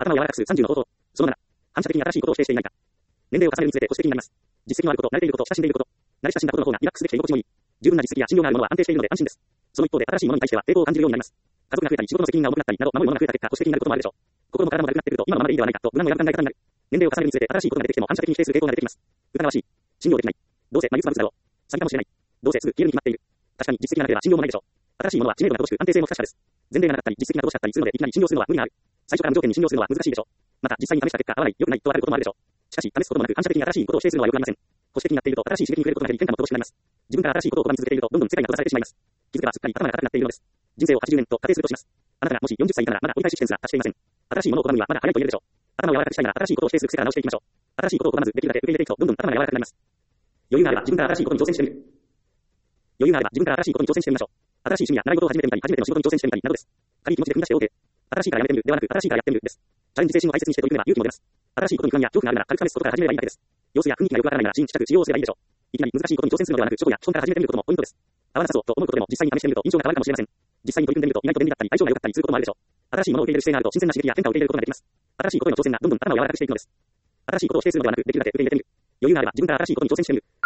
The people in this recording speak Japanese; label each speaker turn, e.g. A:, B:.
A: 頭を柔らかくする30の方法。その7、反射的に新しいことを否定していないか。年齢を重ねるにつれて保守的になります。実績のあること、慣れていること、親しんでいること。慣れ親しんだことの方がリラックスできて居心地もいい。十分な実績や信用があるものは安定しているので安心です。その一方で新しいものに対しては抵抗を感じるようになります。家族が増えたり、仕事の責任が重くなったりなど、守るものが増えた結果、保守的になることもあるでしょう。心も体も軽くなっていると、今のままでいいではないかと、不安をやる考え方になる。年齢を重ねるにつれて新しいことが出てきても反射的に否定する傾向が出てきます。疑わしい。信用できない。どうせ眉唾ぶつだろう。詐欺かもしれない。どうせすぐ消えるに決まっている。確かに実績がなければ信用もないでしょう。新しいものは知名度が乏しく安定性も不確かです。前例がなかったり実績が乏しかったりするのでいきなり信用するのは無理がある。最初から無条件に信用するのは難しいでしょう。また実際に試した結果合わない、良くないとわかることもあるでしょう。しかし試すこともなく反射的に新しいことを否定するのは良くありません。保守的になっていると新しい刺激に触れることが減り変化も乏しくなります。自分から新しいことを拒み続けているとどんどん世界が閉ざされてしまいます。気づけばすっかり頭が固くなっているのです。人生を80年と仮定するとします。あなたがもし40歳いたならまだ折り返し地点すら達していません。新しいものを拒むにはまだ早いと言えるでしょう。頭を柔らかくしたいなら新しいことを否定する癖から直していきましょう。新しいことを拒まずできるだけ受け入れていくとどんどん頭が柔らかくなります。余裕があれば自分から新しいことに挑戦してみる。余裕があれば自分から新しいことに挑戦してみましょう。新しい趣味や習い事を始めてみたり、初めての仕事に挑戦してみたりなどです。軽い気持ちで踏み出して OK。新しいからやめてみるではなく、新しいからやってみるです。チャレンジ精神を大切にして取り組めば勇気も出ます。新しいことに不安や恐怖があるなら軽く試すことから始めればいいだけです。様子や雰囲気がよくわからないなら試着しようすればいいでしょう。いきなり難しいことに挑戦するのではなく、初歩や基本から始めてみることもポイントです。合わなさそうと思うことでも実際に試してみると印象が変わるかもしれません。実際に取り組んでみると意外と便利だったり、相性が良かったりすることもあるでしょう。新しいものを受け入れる姿勢があると新鮮な刺激や変化を受け入れることができます。新しいことへの挑戦がどんどん頭を柔らかくしていくのです。新しいことを否定するのではなく、できるだけ受け入れてみる。余裕があれば自分から新しいことに挑戦してみる。